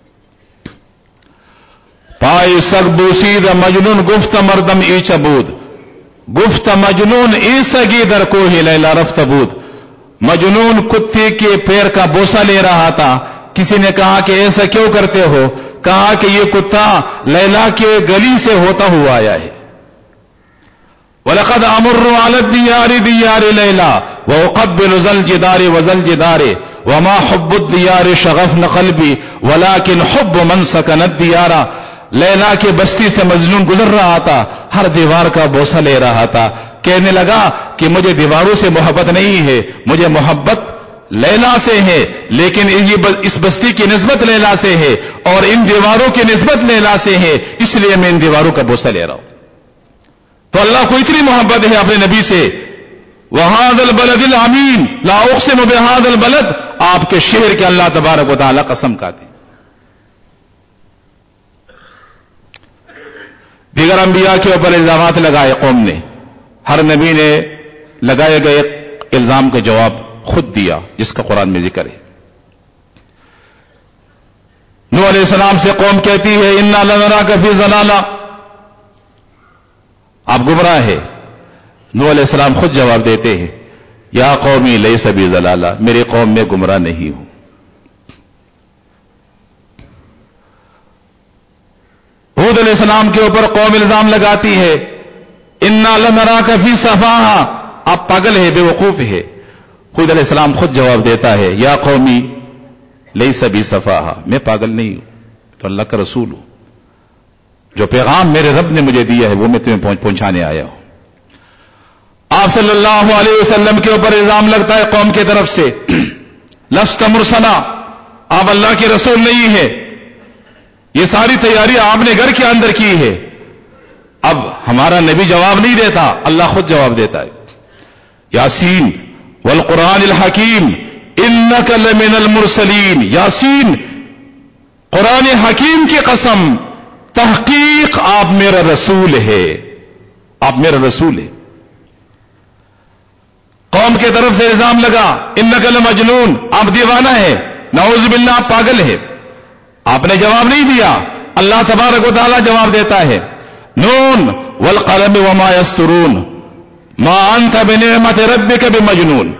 پائے سگ بوسید مجنون گفت مردم ای چبود گفت مجنون ای سگی در کو ہی لیلا رفت بود. مجنون کتے کے پیر کا بوسہ لے رہا تھا. کسی نے کہا کہ ایسا کیوں کرتے ہو؟ کہا کہ یہ کتا لیلا کے گلی سے ہوتا ہوا آیا ہے. وَلَقَدْ أَمُرُّ عَلَى الدِّيَارِ دِيَارِ لَيْلَا وَأُقَبِّلُ ذَا الْجِدَارِ وَذَا الْجِدَارِ وَمَا حُبُّ الدِّيَارِ شَغَفْنَ قَلْبِي وَلَكِنْ حُبُّ مَنْ سَكَنَ الدِّيَارَ. لیلا کے بستی سے مجنون گزر رہا تھا، ہر دیوار کا بوسہ لے رہا تھا. کہنے لگا کہ مجھے دیواروں سے محبت نہیں ہے، مجھے محبت لیلا سے ہے، لیکن اس بستی کی نسبت لیلا سے ہے اور ان دیواروں کی نسبت لیلا سے ہے، اس لیے میں ان دیواروں کا بوسہ لے رہا ہوں. تو اللہ کو اتنی محبت ہے اپنے نبی سے. وَهَذَا الْبَلَدِ الْأَمِينِ لَا أُقْسِمُ بِهَذَا الْبَلَدِ. آپ کے شہر کے اللہ تبارک و تعالی قسم کھاتے. دیگر انبیاء کے اوپر الزامات لگائے قوم نے، ہر نبی نے لگائے گئے الزام کا جواب خود دیا جس کا قرآن میں ذکر ہے. نوح علیہ السلام سے قوم کہتی ہے اِنَّا لَنَرَاكَ فِي ضَلَالٍ، آپ گمراہ ہے. نوح علیہ السلام خود جواب دیتے ہیں یا قومی لیس بی ضلالہ، میری قوم میں گمراہ نہیں ہوں. ہود علیہ السلام کے اوپر قوم الزام لگاتی ہے اِنَّا لَنَرَاكَ فِي سَفَاهَةٍ، آپ پاگل ہے، بے وقوف ہے. ہود علیہ السلام خود جواب دیتا ہے یا قومی لیس بی سفاہہ، میں پاگل نہیں ہوں، تو اللہ کا رسول ہوں. جو پیغام میرے رب نے مجھے دیا ہے وہ میں تمہیں پہنچانے آیا ہوں. آپ صلی اللہ علیہ وسلم کے اوپر الزام لگتا ہے قوم کی طرف سے لست مرسلا، آپ اللہ کے رسول نہیں ہے. یہ ساری تیاری آپ نے گھر کے اندر کی ہے. اب ہمارا نبی جواب نہیں دیتا، اللہ خود جواب دیتا ہے یاسین والقرآن الحکیم انک لمن المرسلین، یاسین قرآن حکیم کی قسم، تحقیق آپ میرا رسول ہے، آپ میرا رسول ہے۔ قوم کے طرف سے الزام لگا انک لمجنون، آپ دیوانہ ہے، نعوذ باللہ آپ پاگل ہے۔ آپ نے جواب نہیں دیا، اللہ تبارک و تعالی جواب دیتا ہے، نون والقلم وما یسطرون ما انت بنعمت ربک بمجنون،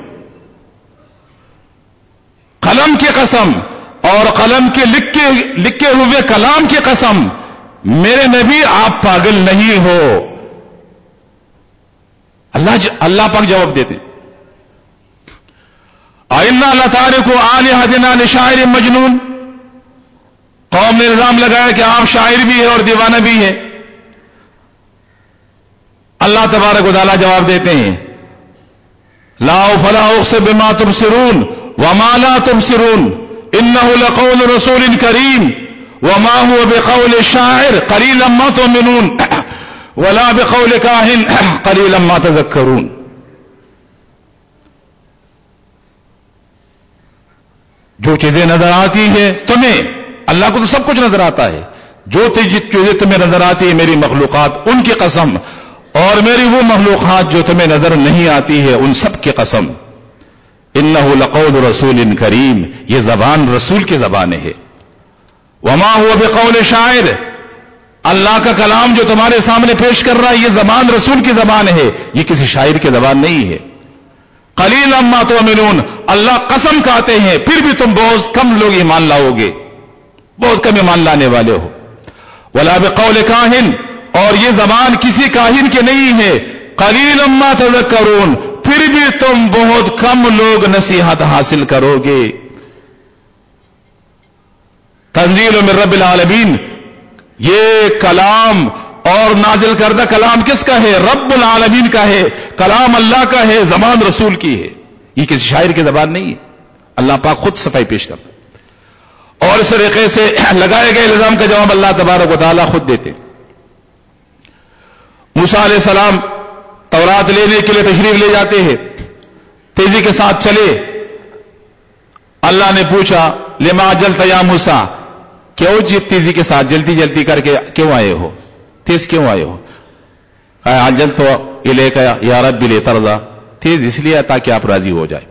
قلم کی قسم اور قلم کے لکھے لکھے ہوئے کلام کی قسم، میرے نبی آپ پاگل نہیں ہو۔ اللہ اللہ پاک جواب دیتے، اِنَّا لَتَارِكُ آلِهَتِنَا لِشَاعِرٍ مَجْنُونٍ، قوم نے الزام لگایا کہ آپ شاعر بھی ہے اور دیوانہ بھی ہے۔ اللہ تبارک و تعالی جواب دیتے ہیں، لا فلا اقسم بما تبصرون وما لا تبصرون انه لقول رسول کریم وما هو بقول شاعر قليلا ما تؤمنون ولا بقول كاهن قليلا ما تذكرون۔ جو چیزیں نظر آتی ہیں تمہیں، اللہ کو تو سب کچھ نظر آتا ہے، جو چیزیں تمہیں نظر آتی ہیں میری مخلوقات، ان کی قسم، اور میری وہ مخلوقات جو تمہیں نظر نہیں آتی ہے ان سب کی قسم۔ انہ لقول رسول کریم، یہ زبان رسول کی زبان ہے۔ وما هو بقول شاعر، اللہ کا کلام جو تمہارے سامنے پیش کر رہا ہے یہ زبان رسول کی زبان ہے، یہ کسی شاعر کی زبان نہیں ہے۔ قلیلا ما تؤمنون، اللہ قسم کھاتے ہیں پھر بھی تم بہت کم لوگ ایمان لاؤ گے، بہت کم ایمان لانے والے ہو۔ ولا بقول کاہن، اور یہ زبان کسی کاہن کی نہیں ہے۔ قلیلا ما تذکرون، پھر بھی تم بہت کم لوگ نصیحت حاصل کرو گے۔ تنزیل من رب العالمین، یہ کلام اور نازل کردہ کلام کس کا ہے؟ رب العالمین کا ہے، کلام اللہ کا ہے، زبان رسول کی ہے، یہ کسی شاعر کی زبان نہیں ہے۔ اللہ پاک خود صفائی پیش کرتا، اور اس طریقے سے لگائے گئے الزام کا جواب اللہ تبارک و تعالی خود دیتے۔ موسیٰ علیہ السلام تورات لینے کے لیے تشریف لے جاتے ہیں، تیزی کے ساتھ چلے، اللہ نے پوچھا لما عجلت یا موسیٰ، کیوں جی تیزی کے ساتھ جلدی جلدی کر کے کیوں آئے ہو، تیز کیوں آئے ہو؟ عجلت الیک یا رب لترضی، تیز اس لیے تاکہ آپ راضی ہو جائے۔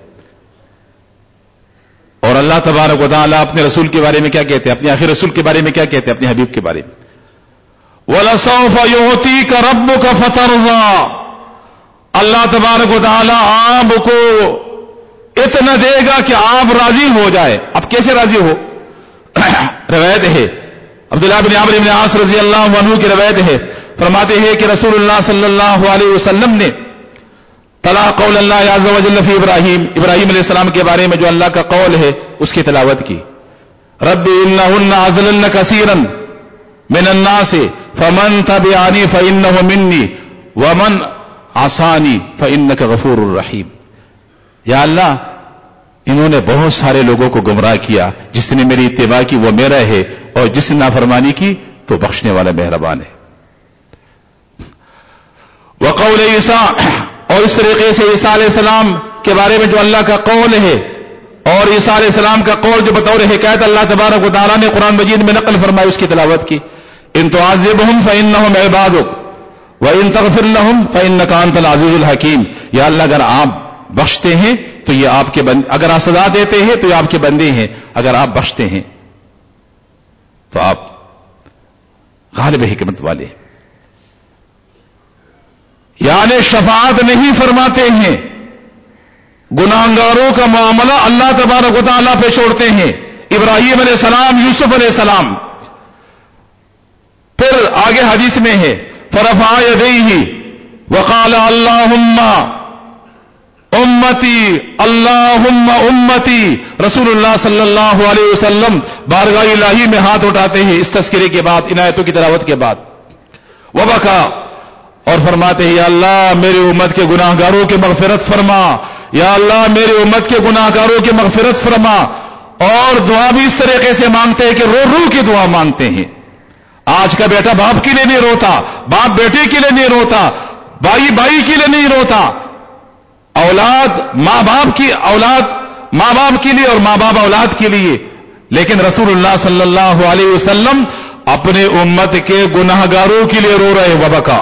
اور اللہ تبارک و تعالیٰ اپنے رسول کے بارے میں کیا کہتے ہیں، اپنے آخر رسول کے بارے میں کیا کہتے ہیں، اپنے حبیب کے بارے میں، وَلَسَوْفَ يُعْطِيكَ رَبُّكَ فَتَرْضَىٰ، اللہ تبارک و تعالیٰ آپ کو اتنا دے گا کہ آپ راضی ہو جائے۔ اب کیسے راضی ہو؟ روایت ہے عبداللہ بن عمرو بن عاص رضی اللہ عنہ کی روایت ہے، فرماتے ہیں کہ رسول اللہ صلی اللہ علیہ وسلم نے تلا قول اللہ عز و جل فی ابراہیم، ابراہیم علیہ السلام کے بارے میں جو اللہ کا قول ہے اس کی تلاوت کی، رب انہن اضللن کثیرا من الناس فمن تبعنی فانہ منی ومن عصانی فانک غفور الرحیم۔ یا اللہ انہوں نے بہت سارے لوگوں کو گمراہ کیا، جس نے میری اتباع کی وہ میرا ہے، اور جس نے نافرمانی کی تو بخشنے والا مہربان ہے۔ وقول عیسیٰ، اور اس طریقے سے عیسیٰ علیہ السلام کے بارے میں جو اللہ کا قول ہے، اور عیسیٰ علیہ السلام کا قول جو بطور حکایت اللہ تبارک و تعالیٰ نے قرآن مجید میں نقل فرمائی، اس کی تلاوت کی، ان تعذبهم فانہم عبادک وان تغفر لهم فانک انت العزیز الحکیم۔ یا اللہ اگر آپ بخشتے ہیں تو یہ آپ کے بندے، اگر آپ سزا دیتے ہیں تو یہ آپ کے بندے ہیں، اگر آپ بخشتے ہیں تو آپ غالب حکمت والے۔ یعنی شفاعت نہیں فرماتے ہیں، گناہگاروں کا معاملہ اللہ تبارک و تعالیٰ پہ چھوڑتے ہیں۔ ابراہیم علیہ السلام، یوسف علیہ السلام، پھر آگے حدیث میں ہے فرفع یدیہ وقال اللہم امتی اللہم امتی، رسول اللہ صلی اللہ علیہ وسلم بارگاہ الہی میں ہاتھ اٹھاتے ہیں اس تذکرے کے بعد، عنایتوں کی تلاوت کے بعد، وبکا، اور فرماتے ہیں یا اللہ میری امت کے گناہ گاروں کی مغفرت فرما، یا اللہ میری امت کے گناہ گاروں کی مغفرت فرما۔ اور دعا بھی اس طریقے سے مانگتے ہیں کہ رو رو کی دعا مانگتے ہیں۔ آج کا بیٹا باپ کے لیے نہیں روتا، باپ بیٹے کے لیے نہیں روتا، بھائی بھائی کے لیے نہیں روتا، اولاد ماں باپ کی اولاد ماں باپ کے لیے اور ماں باپ اولاد کے لیے، لیکن رسول اللہ صلی اللہ علیہ وسلم اپنے امت کے گناہگاروں کے لیے رو رہے وبکا.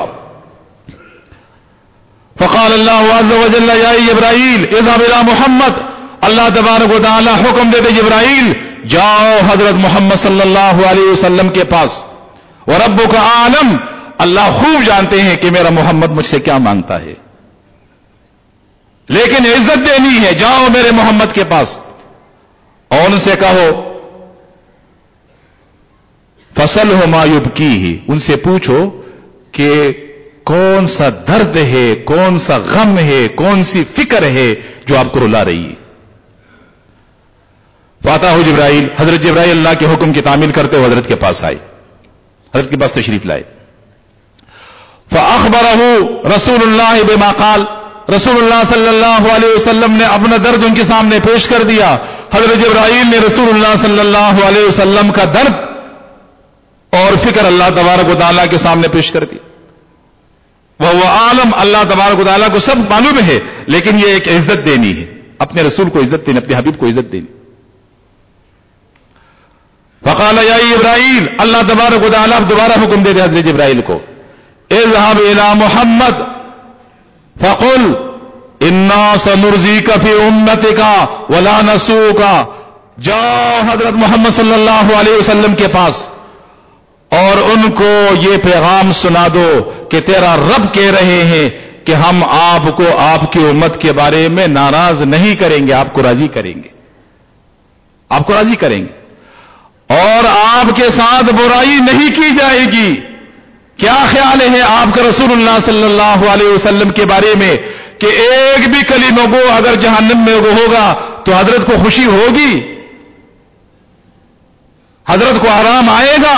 فقال اللہ عز وجل یا جبرائیل اذهب الى محمد، اللہ تبارک و تعالی حکم دیتے جبرائیل جاؤ حضرت محمد صلی اللہ علیہ وسلم کے پاس. وربک عالم، اللہ خوب جانتے ہیں کہ میرا محمد مجھ سے کیا مانگتا ہے، لیکن عزت دینی ہے. جاؤ میرے محمد کے پاس اور ان سے کہو فصلہ ما یبکیہ، ان سے پوچھو کہ کون سا درد ہے، کون سا غم ہے، کون سی فکر ہے جو آپ کو رلا رہی ہے. فاتح جبرائیل، حضرت جبرائیل اللہ کے حکم کی تعمیل کرتے ہوئے حضرت کے پاس آئے، حضرت کے پاس تشریف لائے. فاخبرہ رسول اللہ بما قال، رسول اللہ صلی اللہ علیہ وسلم نے اپنا درد ان کے سامنے پیش کر دیا. حضرت جبرائیل نے رسول اللہ صلی اللہ علیہ وسلم کا درد اور فکر اللہ تبارک و تعالیٰ کے سامنے پیش کر دی. وہ عالم، اللہ تبارک و تعالیٰ کو سب معلوم ہے، لیکن یہ ایک عزت دینی ہے، اپنے رسول کو عزت دینی، اپنے حبیب کو عزت دینی. فقال یا ابراہیل، اللہ تبارک و تعالیٰ دوبارہ حکم دے دے حضرت جبرائیل کو اذهب الى محمد فقل انا سنرضیک فی امتک ولا نسوک. جاؤ حضرت محمد صلی اللہ علیہ وسلم کے پاس اور ان کو یہ پیغام سنا دو کہ تیرا رب کہہ رہے ہیں کہ ہم آپ کو آپ کی امت کے بارے میں ناراض نہیں کریں گے، آپ کو راضی کریں گے، آپ کو راضی کریں گے، اور آپ کے ساتھ برائی نہیں کی جائے گی. کیا خیال ہے آپ کا رسول اللہ صلی اللہ علیہ وسلم کے بارے میں کہ ایک بھی کلمہ گو اگر جہنم میں ہوگا تو حضرت کو خوشی ہوگی، حضرت کو آرام آئے گا؟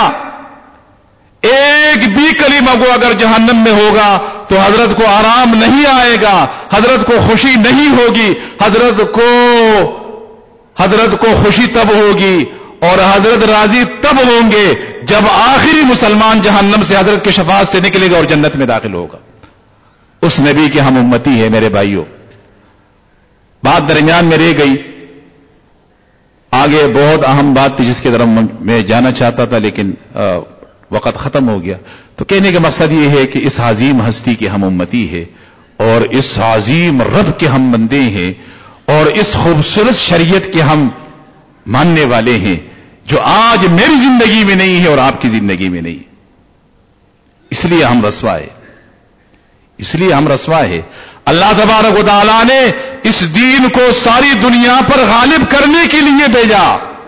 ایک بھی کلمہ گو اگر جہنم میں ہوگا تو حضرت کو آرام نہیں آئے گا، حضرت کو خوشی نہیں ہوگی. حضرت کو حضرت کو خوشی تب ہوگی اور حضرت راضی تب ہوں گے جب آخری مسلمان جہنم سے حضرت کی شفاعت سے نکلے گا اور جنت میں داخل ہوگا. اس نبی کے ہم امتی ہے میرے بھائیوں. بات درمیان میں رہ گئی، آگے بہت اہم بات تھی جس کی طرف میں جانا چاہتا تھا لیکن وقت ختم ہو گیا. تو کہنے کا مقصد یہ ہے کہ اس عظیم ہستی کے ہم امتی ہے اور اس عظیم رب کے ہم بندے ہیں اور اس خوبصورت شریعت کے ہم ماننے والے ہیں جو آج میری زندگی میں نہیں ہے اور آپ کی زندگی میں نہیں. اس لیے ہم رسوا ہے، اس لیے ہم رسوا ہے. اللہ تبارک و تعالیٰ نے اس دین کو ساری دنیا پر غالب کرنے کے لیے بھیجا،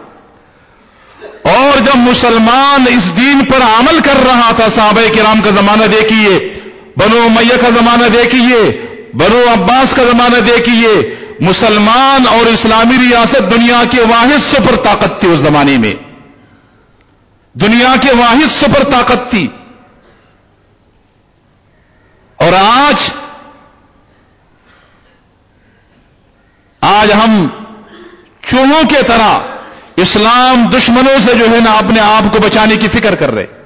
اور جب مسلمان اس دین پر عمل کر رہا تھا، صحابہ کرام کا زمانہ دیکھیے، بنو امیہ کا زمانہ دیکھیے، بنو عباس کا زمانہ دیکھیے، مسلمان اور اسلامی ریاست دنیا کے واحد سپر طاقت تھی. اس زمانے میں دنیا کے واحد سپر طاقت تھی. اور آج آج ہم چوہوں کے طرح اسلام دشمنوں سے جو ہے نا اپنے آپ کو بچانے کی فکر کر رہے.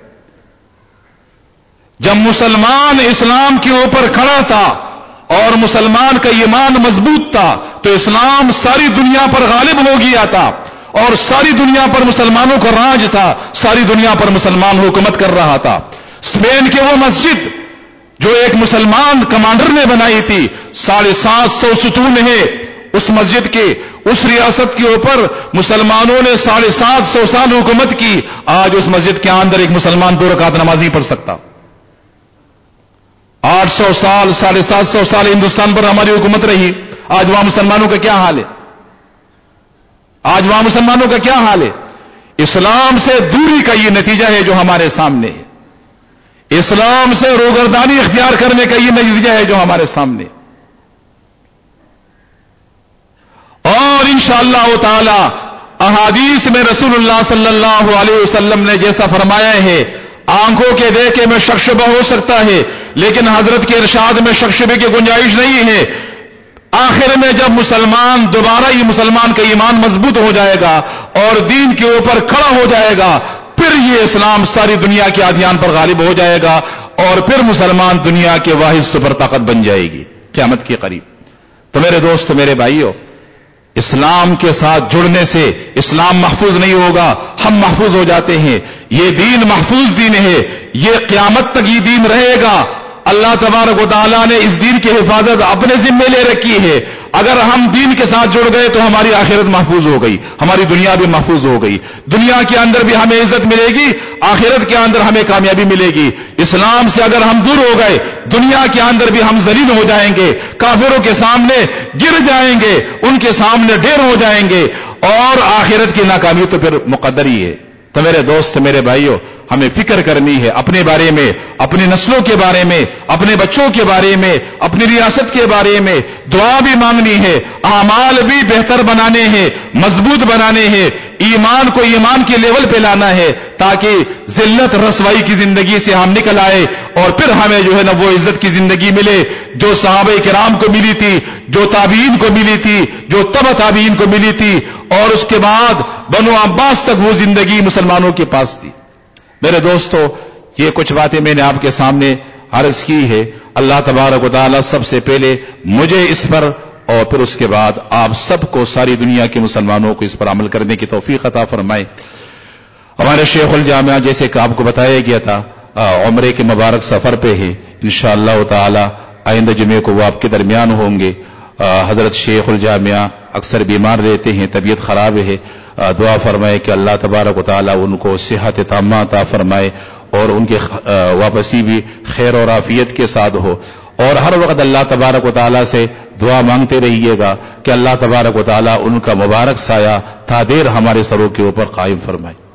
جب مسلمان اسلام کے اوپر کھڑا تھا اور مسلمان کا ایمان مضبوط تھا تو اسلام ساری دنیا پر غالب ہو گیا تھا اور ساری دنیا پر مسلمانوں کا راج تھا، ساری دنیا پر مسلمان حکومت کر رہا تھا. اسپین کے وہ مسجد جو ایک مسلمان کمانڈر نے بنائی تھی، ساڑھے سات سو ستون ہے اس مسجد کے، اس ریاست کے اوپر مسلمانوں نے ساڑھے سات سو سال حکومت کی. آج اس مسجد کے اندر ایک مسلمان دو رکعت نماز نہیں پڑھ سکتا. آٹھ سو سال ساڑھے سات سو سال ہندوستان پر ہماری حکومت رہی، آج وہاں مسلمانوں کا کیا حال ہے؟ آج وہاں مسلمانوں کا کیا حال ہے؟ اسلام سے دوری کا یہ نتیجہ ہے جو ہمارے سامنے ہے. اسلام سے روگردانی اختیار کرنے کا یہ نتیجہ ہے جو ہمارے سامنے. اور انشاءاللہ تعالی احادیث میں رسول اللہ صلی اللہ علیہ وسلم نے جیسا فرمایا ہے، آنکھوں کے دیکھے میں شک شبہ ہو سکتا ہے لیکن حضرت کے ارشاد میں شک شبہ کی گنجائش نہیں ہے. آخر میں جب مسلمان دوبارہ یہ مسلمان کا ایمان مضبوط ہو جائے گا اور دین کے اوپر کھڑا ہو جائے گا، پھر یہ اسلام ساری دنیا کے ادیان پر غالب ہو جائے گا اور پھر مسلمان دنیا کے واحد سپر طاقت بن جائے گی قیامت کے قریب. تو میرے دوست میرے بھائیوں، اسلام کے ساتھ جڑنے سے اسلام محفوظ نہیں ہوگا، ہم محفوظ ہو جاتے ہیں۔ یہ دین محفوظ دین ہے، یہ قیامت تک یہ دین رہے گا۔ اللہ تبارک و تعالیٰ نے اس دین کی حفاظت اپنے ذمے لے رکھی ہے۔ اگر ہم دین کے ساتھ جڑ گئے تو ہماری آخرت محفوظ ہو گئی، ہماری دنیا بھی محفوظ ہو گئی۔ دنیا کے اندر بھی ہمیں عزت ملے گی، آخرت کے اندر ہمیں کامیابی ملے گی۔ اسلام سے اگر ہم دور ہو گئے، دنیا کے اندر بھی ہم ذلیل ہو جائیں گے، کافروں کے سامنے گر جائیں گے، ان کے سامنے ڈھیر ہو جائیں گے، اور آخرت کی ناکامی تو پھر مقدر ہی ہے۔ تو میرے دوست میرے بھائیوں، ہمیں فکر کرنی ہے اپنے بارے میں، اپنی نسلوں کے بارے میں، اپنے بچوں کے بارے میں، اپنی ریاست کے بارے میں دعا بھی مانگنی ہے، اعمال بھی بہتر بنانے ہیں، مضبوط بنانے ہیں، ایمان کو ایمان کے لیول پہ لانا ہے، تاکہ ذلت رسوائی کی زندگی سے ہم نکل آئے اور پھر ہمیں جو ہے نا وہ عزت کی زندگی ملے جو صحابہ کرام کو ملی تھی، جو تابعین کو ملی تھی، جو تبع تابعین کو ملی تھی، اور اس کے بعد بنو عباس تک وہ زندگی مسلمانوں کے پاس تھی۔ میرے دوستو، یہ کچھ باتیں میں نے آپ کے سامنے عرض کی ہے۔ اللہ تبارک و تعالی سب سے پہلے مجھے اس پر اور پھر اس کے بعد آپ سب کو، ساری دنیا کے مسلمانوں کو اس پر عمل کرنے کی توفیق عطا فرمائے۔ ہمارے شیخ الجامعہ جیسے کہ آپ کو بتایا گیا تھا عمرے کے مبارک سفر پہ ہے، انشاءاللہ تعالی آئندہ جمعے کو وہ آپ کے درمیان ہوں گے۔ حضرت شیخ الجامعہ اکثر بیمار رہتے ہیں، طبیعت خراب ہے، دعا فرمائے کہ اللہ تبارک و تعالی ان کو صحت تامہ عطا فرمائے اور ان کی واپسی بھی خیر اور عافیت کے ساتھ ہو، اور ہر وقت اللہ تبارک و تعالی سے دعا مانگتے رہیے گا کہ اللہ تبارک و تعالی ان کا مبارک سایہ تا دیر ہمارے سروں کے اوپر قائم فرمائے۔